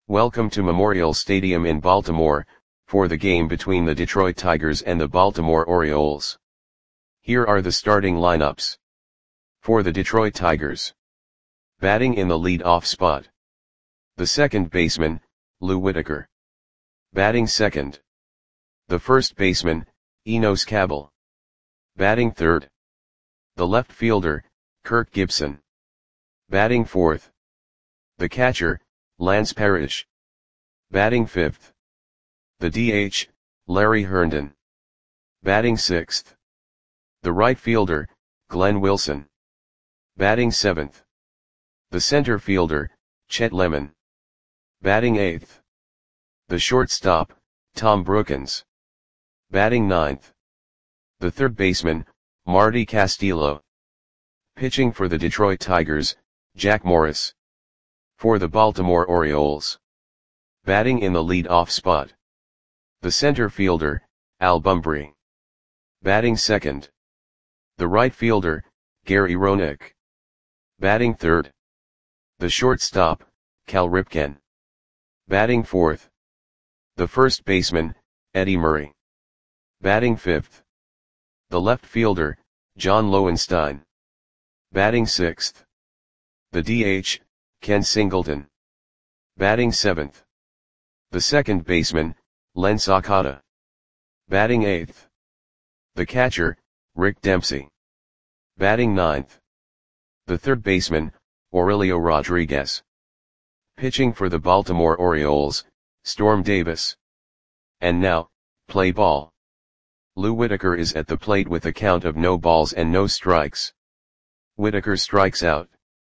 Welcome to Memorial Stadium in Baltimore, for the game between the Detroit Tigers and the Baltimore Orioles. Here are the starting lineups. For the Detroit Tigers. Batting in the lead-off spot. The second baseman, Lou Whitaker. Batting second. The first baseman, Enos Cabell. Batting third. The left fielder, Kirk Gibson. Batting fourth. The catcher, Lance Parrish. Batting fifth. The DH, Larry Herndon. Batting sixth. The right fielder, Glenn Wilson. Batting seventh. The center fielder, Chet Lemon. Batting eighth. The shortstop, Tom Brookens. Batting ninth. The third baseman, Marty Castillo. Pitching for the Detroit Tigers, Jack Morris. For the Baltimore Orioles. Batting in the lead-off spot. The center fielder, Al Bumbry. Batting second. The right fielder, Gary Roenick. Batting third. The shortstop, Cal Ripken. Batting fourth. The first baseman, Eddie Murray. Batting fifth. The left fielder, John Lowenstein. Batting sixth. The DH, Ken Singleton. Batting seventh. The second baseman, Len Sakata. Batting eighth. The catcher, Rick Dempsey. Batting ninth. The third baseman, Aurelio Rodriguez. Pitching for the Baltimore Orioles, Storm Davis. And now, play ball. Lou Whitaker is at the plate with a count of no balls and no strikes. Whitaker strikes out.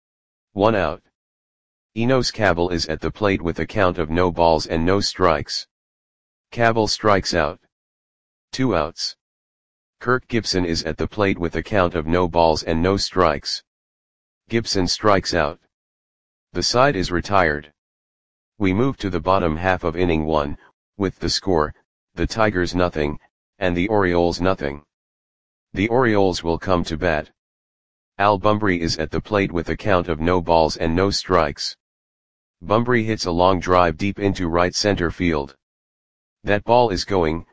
1 out. Enos Cabell is at the plate with a count of no balls and no strikes. Cabell strikes out. 2 outs. Kirk Gibson is at the plate with a count of no balls and no strikes. Gibson strikes out. The side is retired. We move to the bottom half of inning 1, with the score, the Tigers nothing, and the Orioles nothing. The Orioles will come to bat. Al Bumbry is at the plate with a count of no balls and no strikes. Bumbry hits a long drive deep into right center field. That ball is gone.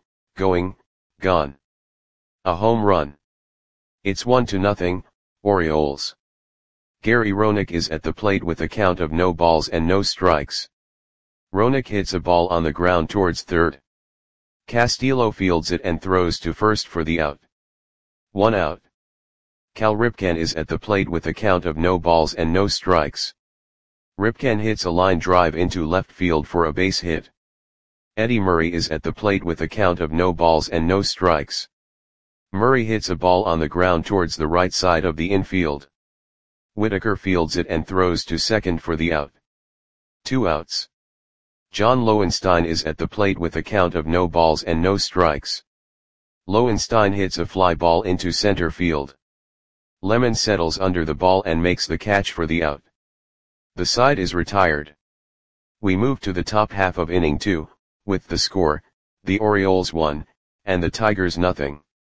A home run. It's 1-0, Orioles. Gary Roenick is at the plate with a count of no balls and no strikes. Roenick hits a ball on the ground towards third. Castillo fields it and throws to first for the out. 1 out. Cal Ripken is at the plate with a count of no balls and no strikes. Ripken hits a line drive into left field for a base hit. Eddie Murray is at the plate with a count of no balls and no strikes. Murray hits a ball on the ground towards the right side of the infield. Whitaker fields it and throws to second for the out. 2 outs. John Lowenstein is at the plate with a count of no balls and no strikes. Lowenstein hits a fly ball into center field. Lemon settles under the ball and makes the catch for the out. The side is retired. We move to the top half of inning 2, with the score, the Orioles 1, and the Tigers nothing.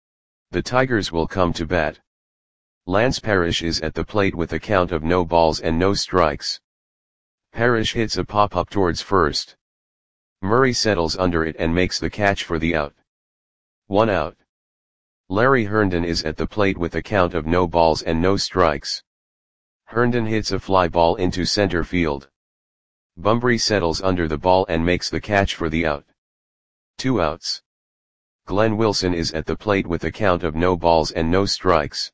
The Tigers will come to bat. Lance Parrish is at the plate with a count of no balls and no strikes. Parrish hits a pop-up towards first. Murray settles under it and makes the catch for the out. 1 out. Larry Herndon is at the plate with a count of no balls and no strikes. Herndon hits a fly ball into center field. Bumbry settles under the ball and makes the catch for the out. 2 outs. Glenn Wilson is at the plate with a count of no balls and no strikes.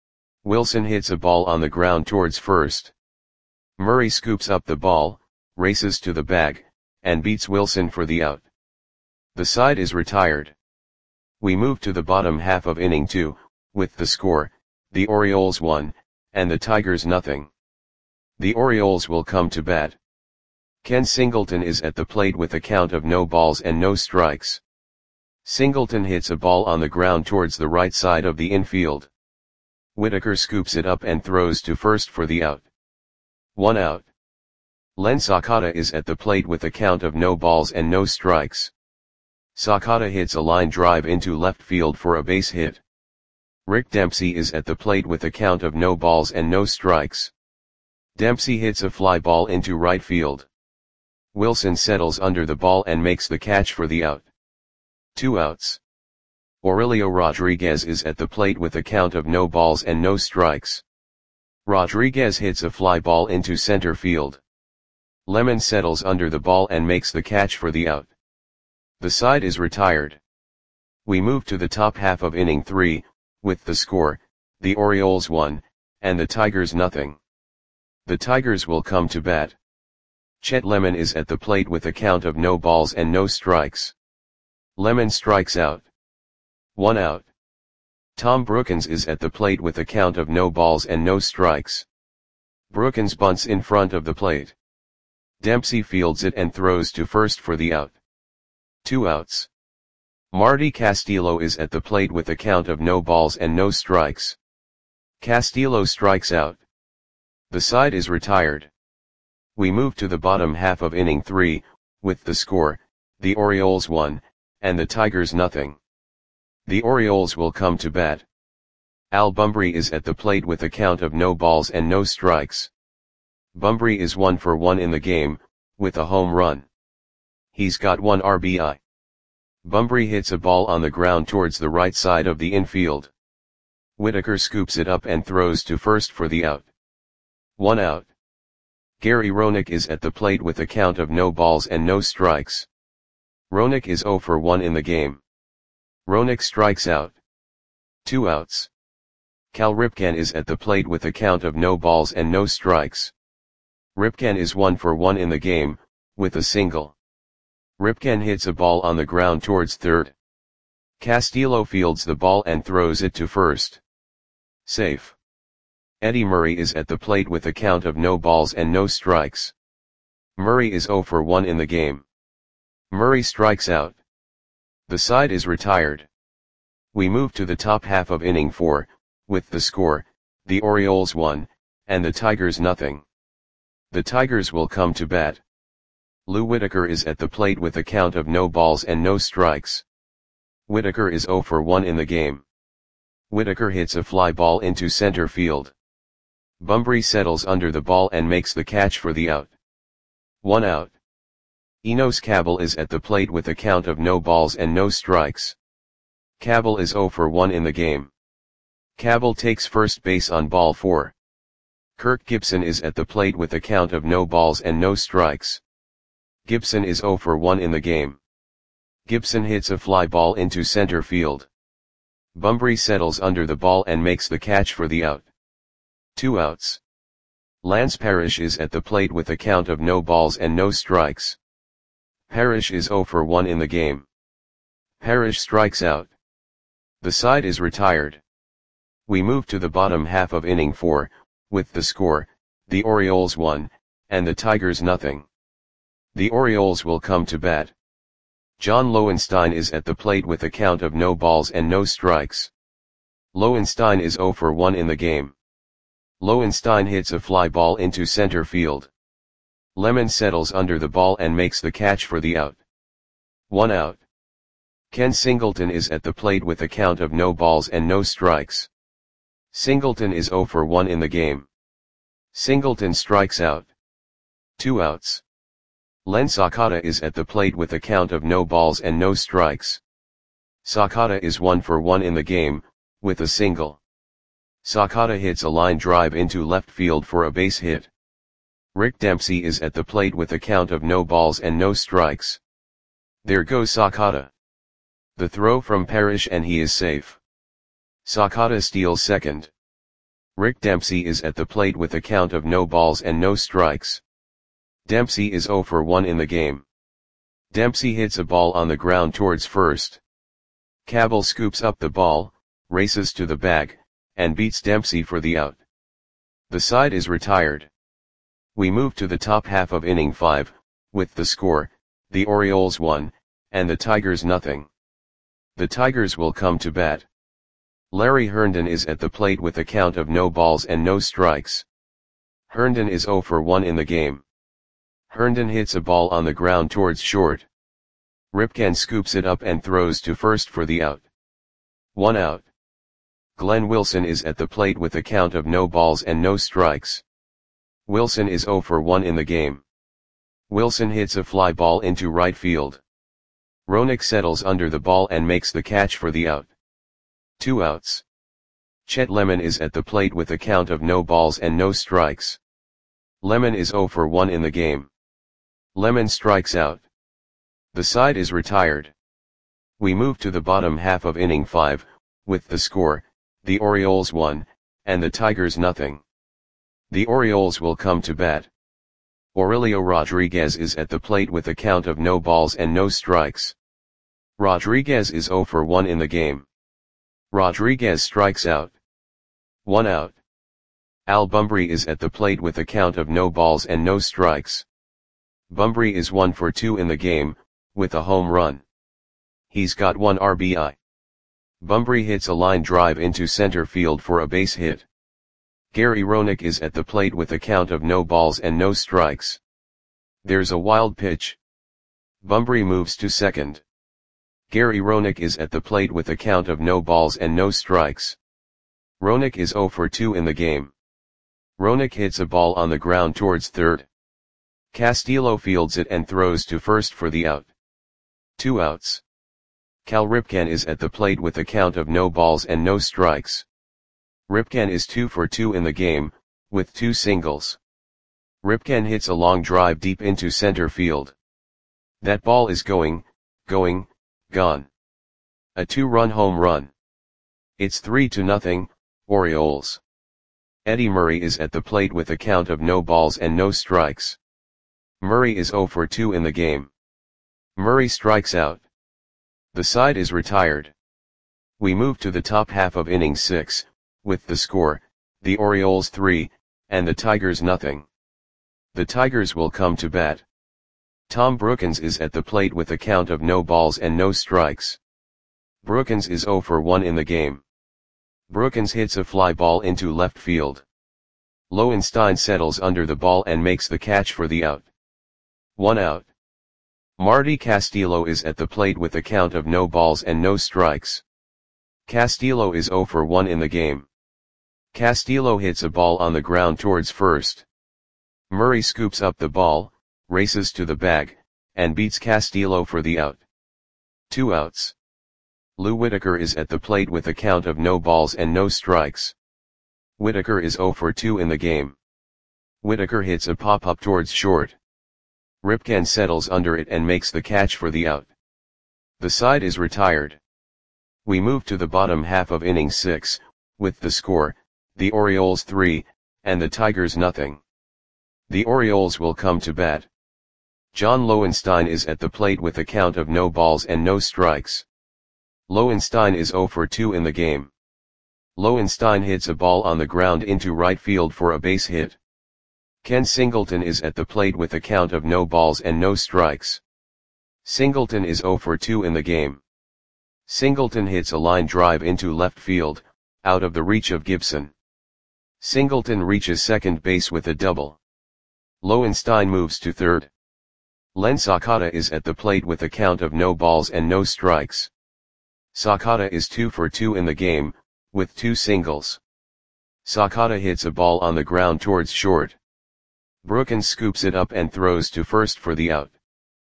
Wilson hits a ball on the ground towards first. Murray scoops up the ball, races to the bag, and beats Wilson for the out. The side is retired. We move to the bottom half of inning 2, with the score, the Orioles 1, and the Tigers nothing. The Orioles will come to bat. Ken Singleton is at the plate with a count of no balls and no strikes. Singleton hits a ball on the ground towards the right side of the infield. Whitaker scoops it up and throws to first for the out. 1 out. Len Sakata is at the plate with a count of no balls and no strikes. Sakata hits a line drive into left field for a base hit. Rick Dempsey is at the plate with a count of no balls and no strikes. Dempsey hits a fly ball into right field. Wilson settles under the ball and makes the catch for the out. 2 outs. Aurelio Rodriguez is at the plate with a count of no balls and no strikes. Rodriguez hits a fly ball into center field. Lemon settles under the ball and makes the catch for the out. The side is retired. We move to the top half of inning 3, with the score, the Orioles 1, and the Tigers nothing. The Tigers will come to bat. Chet Lemon is at the plate with a count of no balls and no strikes. Lemon strikes out. 1 out. Tom Brookens is at the plate with a count of no balls and no strikes. Brookens bunts in front of the plate. Dempsey fields it and throws to first for the out. 2 outs. Marty Castillo is at the plate with a count of no balls and no strikes. Castillo strikes out. The side is retired. We move to the bottom half of inning 3, with the score, the Orioles 1, and the Tigers nothing. The Orioles will come to bat. Al Bumbry is at the plate with a count of no balls and no strikes. Bumbry is 1 for 1 in the game, with a home run. He's got 1 RBI. Bumbry hits a ball on the ground towards the right side of the infield. Whitaker scoops it up and throws to first for the out. 1 out. Gary Roenick is at the plate with a count of no balls and no strikes. Roenick is 0 for 1 in the game. Roenick strikes out. 2 outs. Cal Ripken is at the plate with a count of no balls and no strikes. Ripken is 1 for 1 in the game, with a single. Ripken hits a ball on the ground towards third. Castillo fields the ball and throws it to first. Safe. Eddie Murray is at the plate with a count of no balls and no strikes. Murray is 0 for 1 in the game. Murray strikes out. The side is retired. We move to the top half of inning 4, with the score, the Orioles 1, and the Tigers nothing. The Tigers will come to bat. Lou Whitaker is at the plate with a count of no balls and no strikes. Whitaker is 0 for 1 in the game. Whitaker hits a fly ball into center field. Bumbry settles under the ball and makes the catch for the out. 1 out. Enos Cabell is at the plate with a count of no balls and no strikes. Cabell is 0 for 1 in the game. Cabell takes first base on ball 4. Kirk Gibson is at the plate with a count of no balls and no strikes. Gibson is 0 for 1 in the game. Gibson hits a fly ball into center field. Bumbry settles under the ball and makes the catch for the out. 2 outs. Lance Parrish is at the plate with a count of no balls and no strikes. Parrish is 0 for 1 in the game. Parrish strikes out. The side is retired. We move to the bottom half of inning 4, with the score, the Orioles 1, and the Tigers nothing. The Orioles will come to bat. John Lowenstein is at the plate with a count of no balls and no strikes. Lowenstein is 0 for 1 in the game. Lowenstein hits a fly ball into center field. Lemon settles under the ball and makes the catch for the out. 1 out. Ken Singleton is at the plate with a count of no balls and no strikes. Singleton is 0 for 1 in the game. Singleton strikes out. 2 outs. Len Sakata is at the plate with a count of no balls and no strikes. Sakata is 1 for 1 in the game, with a single. Sakata hits a line drive into left field for a base hit. Rick Dempsey is at the plate with a count of no balls and no strikes. There goes Sakata. The throw from Parrish and he is safe. Sakata steals second. Rick Dempsey is at the plate with a count of no balls and no strikes. Dempsey is 0 for 1 in the game. Dempsey hits a ball on the ground towards first. Cabell scoops up the ball, races to the bag, and beats Dempsey for the out. The side is retired. We move to the top half of inning 5, with the score, the Orioles 1, and the Tigers nothing. The Tigers will come to bat. Larry Herndon is at the plate with a count of no balls and no strikes. Herndon is 0 for 1 in the game. Herndon hits a ball on the ground towards short. Ripken scoops it up and throws to first for the out. 1 out. Glenn Wilson is at the plate with a count of no balls and no strikes. Wilson is 0 for 1 in the game. Wilson hits a fly ball into right field. Roenick settles under the ball and makes the catch for the out. 2 outs. Chet Lemon is at the plate with a count of no balls and no strikes. Lemon is 0 for 1 in the game. Lemon strikes out. The side is retired. We move to the bottom half of inning 5, with the score, the Orioles 1, and the Tigers nothing. The Orioles will come to bat. Aurelio Rodriguez is at the plate with a count of no balls and no strikes. Rodriguez is 0 for 1 in the game. Rodriguez strikes out. 1 out. Al Bumbry is at the plate with a count of no balls and no strikes. Bumbry is 1 for 2 in the game, with a home run. He's got 1 RBI. Bumbry hits a line drive into center field for a base hit. Gary Roenick is at the plate with a count of no balls and no strikes. There's a wild pitch. Bumbry moves to second. Gary Roenick is at the plate with a count of no balls and no strikes. Roenick is 0 for 2 in the game. Roenick hits a ball on the ground towards third. Castillo fields it and throws to first for the out. 2 outs. Cal Ripken is at the plate with a count of no balls and no strikes. Ripken is 2 for 2 in the game, with 2 singles. Ripken hits a long drive deep into center field. That ball is going, gone. A 2-run home run. It's 3-0, Orioles. Eddie Murray is at the plate with a count of no balls and no strikes. Murray is 0 for 2 in the game. Murray strikes out. The side is retired. We move to the top half of inning 6, with the score, the Orioles 3, and the Tigers nothing. The Tigers will come to bat. Tom Brookens is at the plate with a count of no balls and no strikes. Brookens is 0 for 1 in the game. Brookens hits a fly ball into left field. Lowenstein settles under the ball and makes the catch for the out. 1 out. Marty Castillo is at the plate with a count of no balls and no strikes. Castillo is 0 for 1 in the game. Castillo hits a ball on the ground towards first. Murray scoops up the ball, races to the bag, and beats Castillo for the out. 2 outs. Lou Whitaker is at the plate with a count of no balls and no strikes. Whitaker is 0 for 2 in the game. Whitaker hits a pop-up towards short. Ripken settles under it and makes the catch for the out. The side is retired. We move to the bottom half of inning 6, with the score, the Orioles 3, and the Tigers nothing. The Orioles will come to bat. John Lowenstein is at the plate with a count of no balls and no strikes. Lowenstein is 0 for 2 in the game. Lowenstein hits a ball on the ground into right field for a base hit. Ken Singleton is at the plate with a count of no balls and no strikes. Singleton is 0 for 2 in the game. Singleton hits a line drive into left field, out of the reach of Gibson. Singleton reaches second base with a double. Lowenstein moves to third. Len Sakata is at the plate with a count of no balls and no strikes. Sakata is 2 for 2 in the game, with 2 singles. Sakata hits a ball on the ground towards short. Brookens scoops it up and throws to first for the out.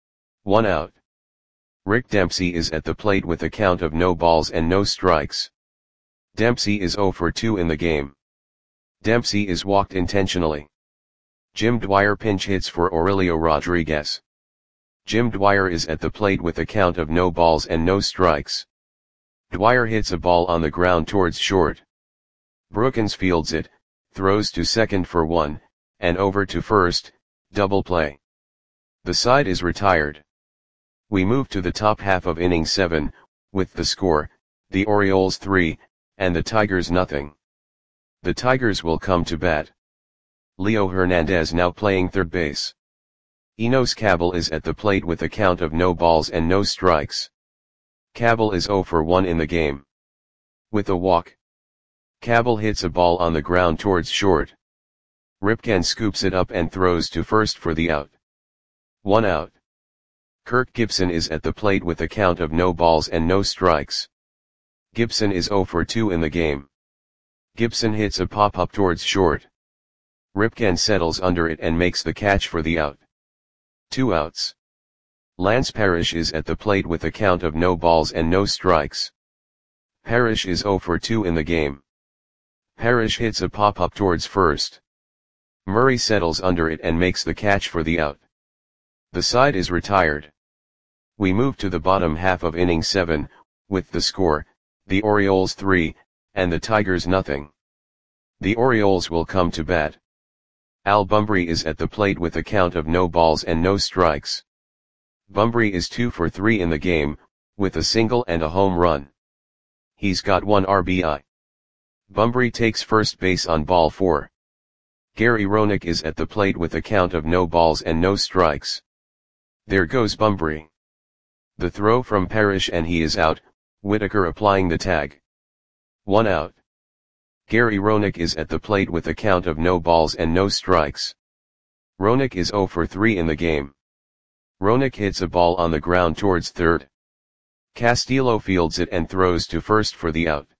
1 out. Rick Dempsey is at the plate with a count of no balls and no strikes. Dempsey is 0 for 2 in the game. Dempsey is walked intentionally. Jim Dwyer pinch hits for Aurelio Rodriguez. Jim Dwyer is at the plate with a count of no balls and no strikes. Dwyer hits a ball on the ground towards short. Brookens fields it, throws to second for 1, and over to first, double play. The side is retired. We move to the top half of inning 7, with the score, the Orioles 3, and the Tigers nothing. The Tigers will come to bat. Leo Hernandez now playing third base. Enos Cabell is at the plate with a count of no balls and no strikes. Cabell is 0 for 1 in the game. With a walk. Cabell hits a ball on the ground towards short. Ripken scoops it up and throws to first for the out. 1 out. Kirk Gibson is at the plate with a count of no balls and no strikes. Gibson is 0 for 2 in the game. Gibson hits a pop-up towards short. Ripken settles under it and makes the catch for the out. 2 outs. Lance Parrish is at the plate with a count of no balls and no strikes. Parrish is 0 for 2 in the game. Parrish hits a pop-up towards first. Murray settles under it and makes the catch for the out. The side is retired. We move to the bottom half of inning 7, with the score, the Orioles 3, and the Tigers nothing. The Orioles will come to bat. Al Bumbry is at the plate with a count of no balls and no strikes. Bumbry is 2 for 3 in the game, with a single and a home run. He's got 1 RBI. Bumbry takes first base on ball 4. Gary Roenick is at the plate with a count of no balls and no strikes. There goes Bumbry. The throw from Parrish and he is out, Whitaker applying the tag. 1 out. Gary Roenick is at the plate with a count of no balls and no strikes. Roenick is 0 for 3 in the game. Roenick hits a ball on the ground towards third. Castillo fields it and throws to first for the out.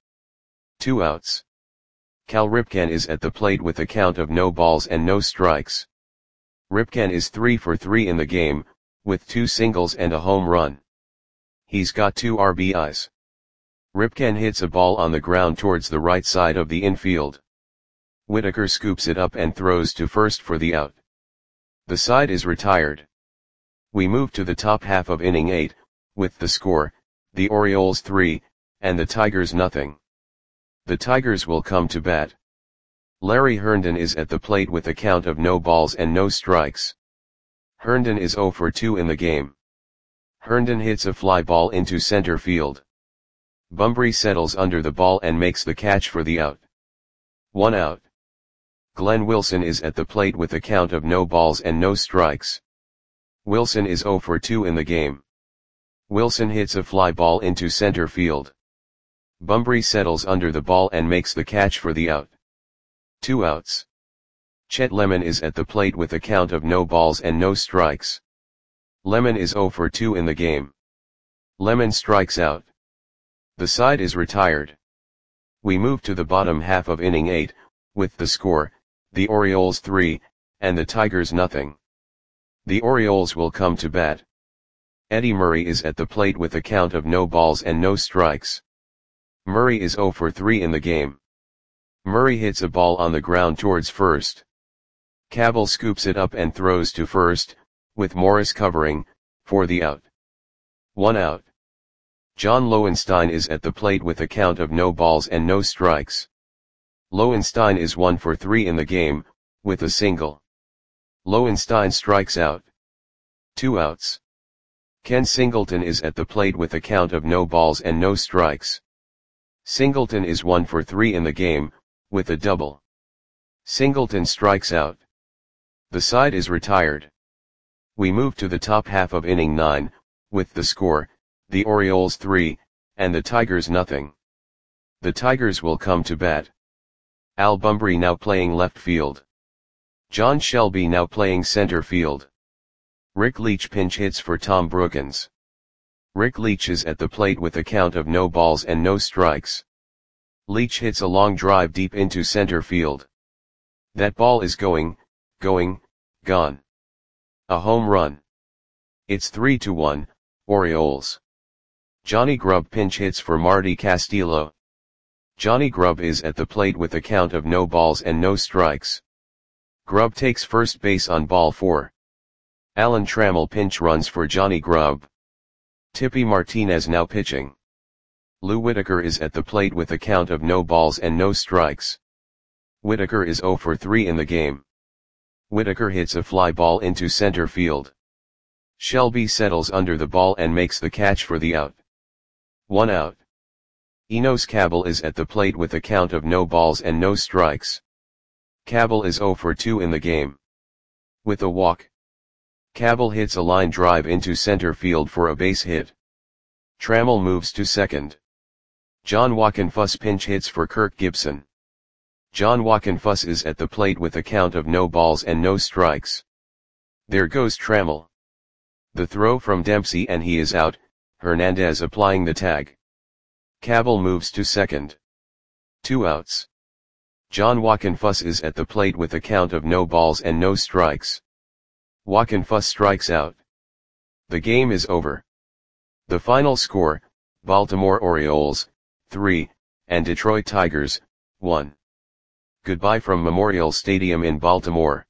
2 outs. Cal Ripken is at the plate with a count of no balls and no strikes. Ripken is 3 for 3 in the game, with 2 singles and a home run. He's got 2 RBIs. Ripken hits a ball on the ground towards the right side of the infield. Whitaker scoops it up and throws to first for the out. The side is retired. We move to the top half of inning 8, with the score, the Orioles 3, and the Tigers nothing. The Tigers will come to bat. Larry Herndon is at the plate with a count of no balls and no strikes. Herndon is 0 for 2 in the game. Herndon hits a fly ball into center field. Bumbry settles under the ball and makes the catch for the out. 1 out. Glenn Wilson is at the plate with a count of no balls and no strikes. Wilson is 0 for 2 in the game. Wilson hits a fly ball into center field. Bumbry settles under the ball and makes the catch for the out. 2 outs. Chet Lemon is at the plate with a count of no balls and no strikes. Lemon is 0 for 2 in the game. Lemon strikes out. The side is retired. We move to the bottom half of inning 8, with the score, the Orioles 3, and the Tigers nothing. The Orioles will come to bat. Eddie Murray is at the plate with a count of no balls and no strikes. Murray is 0 for 3 in the game. Murray hits a ball on the ground towards first. Cabell scoops it up and throws to first, with Morris covering, for the out. 1 out. John Lowenstein is at the plate with a count of no balls and no strikes. Lowenstein is 1 for 3 in the game, with a single. Lowenstein strikes out. 2 outs. Ken Singleton is at the plate with a count of no balls and no strikes. Singleton is 1 for 3 in the game, with a double. Singleton strikes out. The side is retired. We move to the top half of inning 9, with the score, the Orioles 3, and the Tigers nothing. The Tigers will come to bat. Al Bumbry now playing left field. John Shelby now playing center field. Rick Leach pinch hits for Tom Brookins. Rick Leach is at the plate with a count of no balls and no strikes. Leach hits a long drive deep into center field. That ball is going, gone. A home run. It's 3-1, Orioles. Johnny Grubb pinch hits for Marty Castillo. Johnny Grubb is at the plate with a count of no balls and no strikes. Grubb takes first base on ball 4. Alan Trammell pinch runs for Johnny Grubb. Tippy Martinez now pitching. Lou Whitaker is at the plate with a count of no balls and no strikes. Whitaker is 0 for 3 in the game. Whitaker hits a fly ball into center field. Shelby settles under the ball and makes the catch for the out. 1 out. Enos Cabell is at the plate with a count of no balls and no strikes. Cabell is 0 for 2 in the game. With a walk. Cabell hits a line drive into center field for a base hit. Trammell moves to second. John Wockenfuss pinch hits for Kirk Gibson. John Wockenfuss is at the plate with a count of no balls and no strikes. There goes Trammell. The throw from Dempsey and he is out, Hernandez applying the tag. Cabell moves to second. 2 outs. John Wockenfuss is at the plate with a count of no balls and no strikes. Wockenfuss strikes out. The game is over. The final score, Baltimore Orioles, 3, and Detroit Tigers, 1. Goodbye from Memorial Stadium in Baltimore.